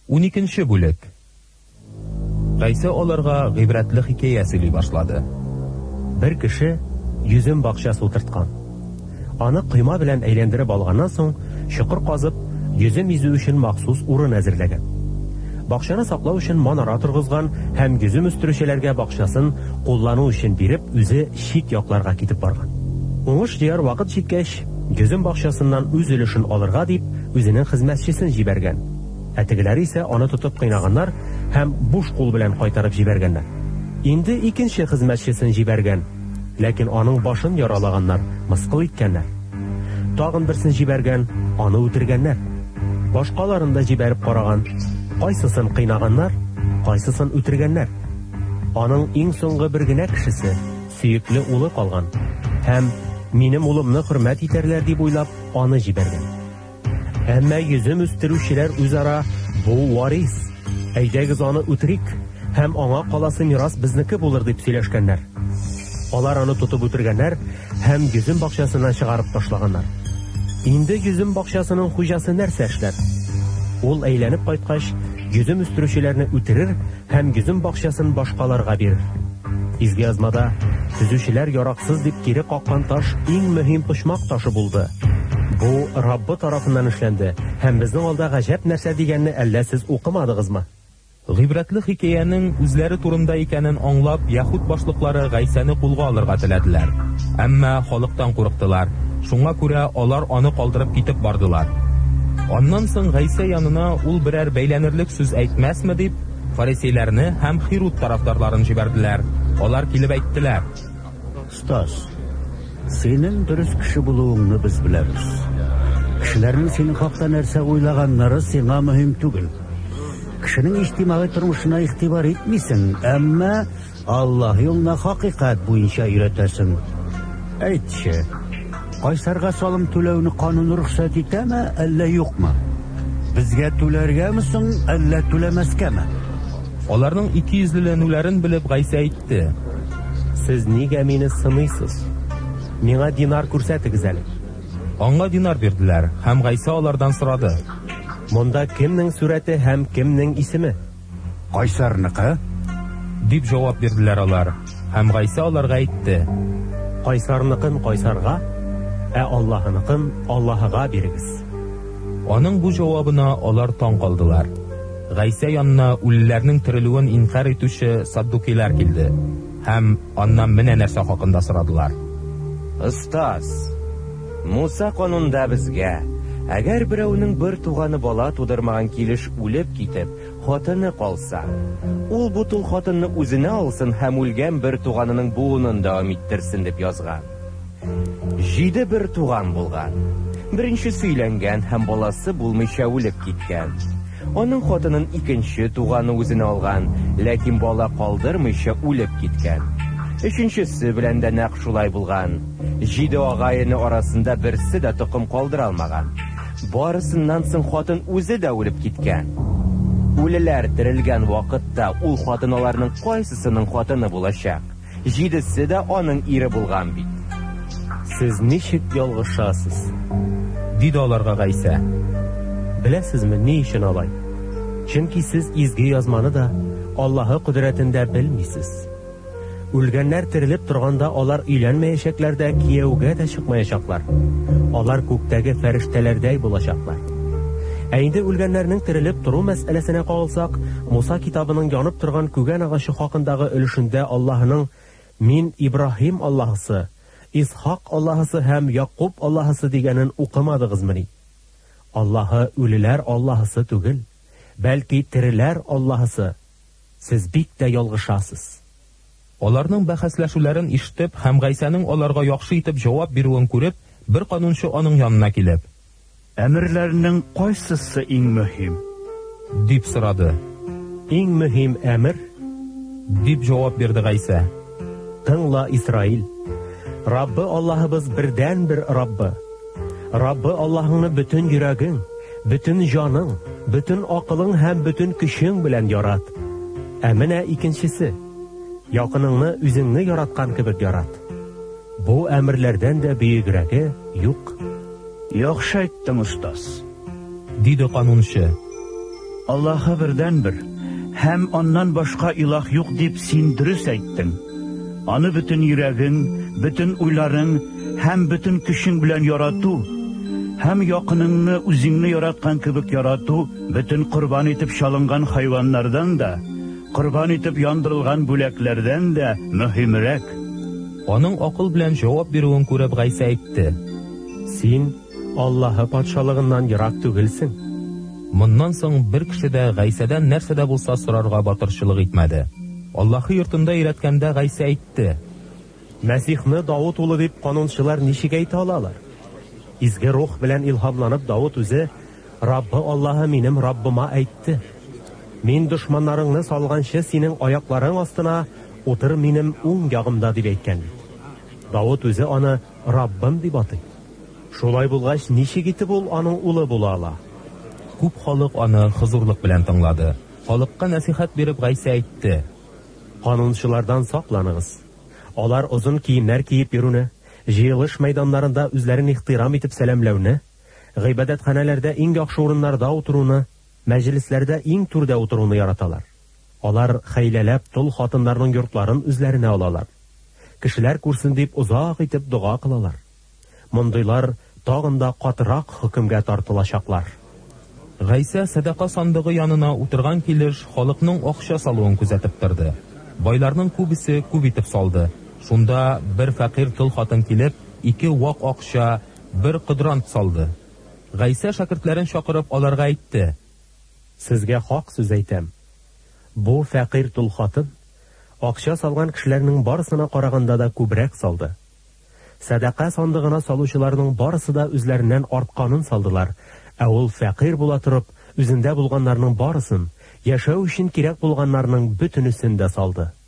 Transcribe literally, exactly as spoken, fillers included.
уникенче бүлек. Гайса аларга гыйбрәтле хикәя сөйли башлады. Бер кеше йөзем бакчасы утырткан. Аны койма белән әйләндереп алганнан соң, чокыр казып, йөзем изү өчен махсус урын әзерләгән. Бакчаны саклау өчен манара торгызган һәм йөзем үстерүчеләргә бакчасын куллану өчен биреп, үзе чит якларга китеп барган. Уңыш дияр вакыт җиткәч, йөзем бакчасыннан үз өлешен алырга дип, үзенең хезмәтчесен җибәргән. Ә тегеләре исә аны тотып кыйнаганнар һәм буш кул белән кайтарып җибәргәннәр. Инде икенче хезмәтчесен җибәргән, ләкин аның башын яралаганнар, мыскыл иткәннәр. Тагын берсен җибәргән, аны үтергәннәр. Башкаларын да җибәреп караган, кайсысын кыйнаганнар, кайсысын үтергәннәр. Аның иң соңгы бер генә кешесе, сөекле улы калган, һәм минем улымны хөрмәт итәрләр дип уйлап, аны җибәргән. Әмма йөзем үстерүчеләр үзара бу варис, әйдәгез аны үтерик, һәм аңа каласы мирас безнеке булыр дип сөйләшкәннәр. Алар аны тотып үтергәннәр һәм йөзем бакчасыннан чыгарып ташлаганнар. Инде йөзем бакчасының хуҗасы нәрсә эшләр? Ул әйләнеп кайткач, йөзем үстерүчеләрне үтерер һәм йөзем бакчасын башкаларга бирер. Изге язмада төзүчеләр яраксыз дип кире каккан таш иң мөһим почмак ташы булды. Бу Раббы тарафыннан эшләнде һәм безнең алда гаҗәп нәрсә дигәнне әллә сез укымадыгызмы? Гыйбрәтле хикәянең үзләре турында икәнен аңлап, яһуд башлыклары Гайсаны кулга алырга теләделәр. Әмма халыктан курыктылар. Шуңа күрә алар аны калдырып китеп бардылар. Аннан соң Гайса янына ул берәр бәйләнерлек сүз әйтмәсме дип, фарисейләрне һәм Хирут тарафдарларын җибәрделәр. Алар килеп әйттеләр: "Стас, синең дөрес кеше булуыңны без беләбез. Кешеләрнең синең хакта нәрсә уйлаганнары сиңа мөһим түгел. Кешенең иҗтимагый тормышына игътибар итмисең, әмма Аллаһ юлына хакыйкать буенча өйрәтәсең. Әйтче, Кайсарга салым түләүне канун рөхсәт итәме, әллә юкмы? Безгә түләргәме соң, әллә түләмәскәме?" Аларның икейөзлеләнүләрен белеп Гайса әйтте: "Сез нигә мине сыныйсыз? Миңа динар күрсәтегез әле." Аңа динар бирделәр һәм Гайса алардан сорады: "Монда кемнең сурәте һәм кемнең исеме?" "Кайсарныкы" дип җавап бирделәр алар. Һәм Гайса аларга әйтте: "Кайсарныкын Кайсарга, ә Аллаһыныкын Аллаһыга бирегез." Аның бу җавабына алар таң калдылар. Гайса янына үлеләрнең терелүен инкар итүче саддукилар килде һәм аннан менә нәрсә хакында сорадылар. "Остаз, Муса канунда безгә, әгәр берәүнең бер туганы бала тудырмаган килеш үлеп китеп, хатыны калса, ул бу тол хатынны үзенә алсын һәм үлгән бер туганының буынын дәвам иттерсен" дип язган. Җиде бер туган булган. Беренче сөйләнгән һәм баласы булмыйча үлеп киткән. Аның хатынын икенче туганы үзенә алган, ләкин бала калдырмыйча үлеп киткән. Өченчесе белән дә нәкъ шулай булган. Җиде агайыны арасында берсе дә токым калдыра алмаган. Барысыннан соң хатын үзе дә үлеп киткән. Үлеләр терелгән вакытта ул хатын аларның кайсысының хатыны булачак? Җидесе дә аның ире булган бит. "Сез ничек ялгышасыз?" диде аларга Гайса. "Беләсезме ни өчен алай? Чөнки сез изге язманы да, Аллаһы кодрәтендә белмисез. Үлгәннәр терелеп торганда алар өйләнмәячәкләр дә, кияүгә дә чыкмаячаклар. Алар күктәге фәрештәләрдәй булачаклар. Ә инде үлгәннәрнең терелеп тору мәсьәләсенә калсак, Муса китабының янып торган күгән агачы хакындагы өлешендә Аллаһының "Мин Ибраһим Аллаһысы, Исхак Аллаһысы һәм Якуб Аллаһысы" дигәнен укымадыгызмы ни? Аллаһы үлеләр Аллаһысы түгел, бәлки тереләр Аллаһысы. Сез бик тә ялгышасыз." Аларның бәхәсләшүләрен ишетеп һәм Гайсаның аларга яхшы итеп җавап бирүен күреп, бер канунчы аның янына килеп: "Әмерләрнең кайсысы иң мөһим?" дип сорады. "Иң мөһим әмер" дип җавап бирде Гайса. "Тыңла, Исраил, Раббы Аллаһыбыз бердән бер Раббы. Раббы Аллаһыңны бөтен йөрәгең, бөтен җаның, бөтен акылың һәм бөтен көчең белән ярат. Ә менә икенчесе, якыныңны үзеңне яраткан кебек ярат. Бу әмерләрдән дә бөегрәге юк." "Яхшы әйттең, остаз", диде канунчы. Аллаһы бердән бер, һәм аннан башка илаһ юк дип син дөрес әйттең. Аны бөтен йөрәгең, бөтен уйларың һәм бөтен көчең белән ярату, һәм якыныңны үзеңне яраткан кебек ярату, бөтен корбан итеп чалынган хайваннардан да, корбан итеп яндырылган бүләкләрдән дә мөһимрәк. Аның акыл белән җавап бирүен күреп Гайса әйтте: Син Аллаһы патшалыгыннан ерак түгелсең. Моннан соң бер кеше дә Гайсадан нәрсә дә булса сорарга батырчылык итмәде. Аллаһы йортында өйрәткәндә Гайса әйтте: Мәсихне Давыт улы дип канунчылар ничек әйтә алалар? Изге рух белән илһамланып Давыт үзе: Раббы Аллаһы минем Раббыма әйтте: Мин дошманнарыңны салганчы синең аякларың астына утыр минем уң ягымда дип әйткән. Давыт үзе аны Раббым дип атый. Шулай булгач, ничек итеп ул аның улы була ала? Күп халык аны хозурлык белән тыңлады. Халыкка насихат биреп Гайса әйтте: Канунчылардан сакланыгыз. Алар озын киемнәр киеп йөрүне, җыелыш мәйданнарында үзләрен ихтирам итеп сәламләүне, гыйбадәтханәләрдә иң яхшы урыннарда утыруны, мәҗлесләрдә иң түрдә утыруны яраталар. Алар хәйләләп тол хатыннарның йортларын үзләренә алалар. Кешеләр күрсен дип узак итеп дуга кылалар. Мондыйлар тагын да катырак хөкемгә тартылачаклар. Гайса садака сандыгы янына утырган килеш халыкның акча салуын күзәтеп торды. Байларның күбесе күп итеп салды. Шунда бер фәкыйрь тол хатын килеп, ике вак акча, бер кыдрант салды. Гайса шәкертләрен чакырып аларга әйтте: Сезгә хак сүз әйтәм. Бу фәкыйрь тол хатын акча салган кешеләрнең барысына караганда да күбрәк салды. Садака сандыгына салучыларның барысы да үзләреннән артканын салдылар. Ә ул фәкыйрь була торып, үзендә булганнарның барысын, яшәү өчен кирәк булганнарның бөтенесен дә салды.